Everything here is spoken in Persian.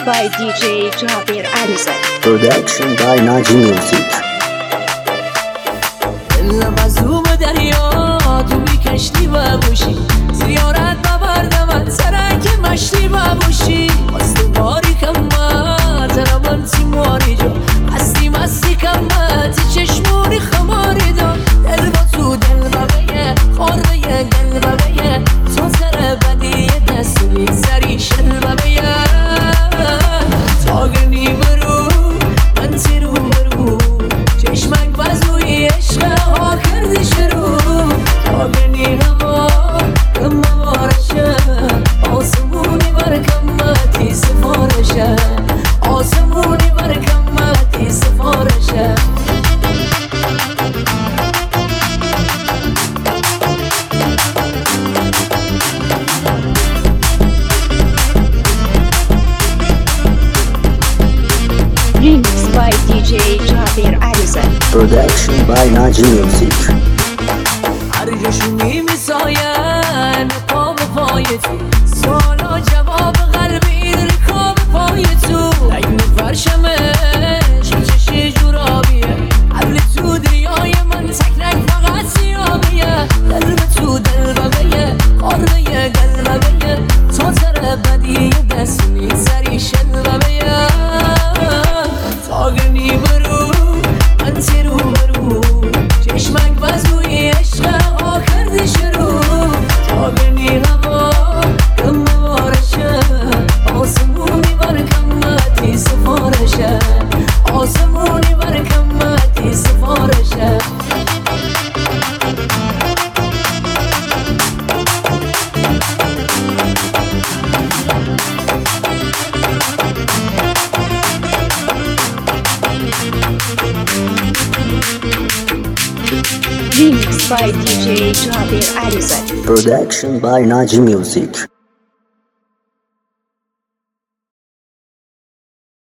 by DJ Jabir Alizad. Production by Naji Music. دلم از رو به دریا تو بی کشتی باشی، زیارت ببرد من سرک مشتی باشی. مست باری کمت ترمن سیمانی جا، مستی کمت چشمونی خماری دا. دل با تو دل ببیه خورده گل ببیه، تو سر بدی دست میگذری شل ببیه. تاگرنی برو من سیرو برو، چشمک بزوی عشق ها کردی شروع. تاگرنی هوا کم بارشه، آسمونی بر کمتی سفارشه، آسمونی بر کمتی سفارشه. Remix by DJ Jabir Alizad. Production by Naji Music. هر جاشونی میساین پا به پای تو، سوالا جواب قلبی رکاب پای تو. لگن فرشمش چشی جورابیه، قبل تو دریای من تکنک فقط سیابیه. دل به تو دل ببیه خورده گل ببیه، تو سر بدی دست میگذری شل ببیه. تاگرنی برو من سیرو برو، چشمک بزوی عشق ها کردی شروع. تاگرنی هوا کم بارشه، آسمونی بر کمتی سفارشه، آسمونی بر کمتی سفارشه. Remix by DJ Jabir Alizad. Production by Naji Music.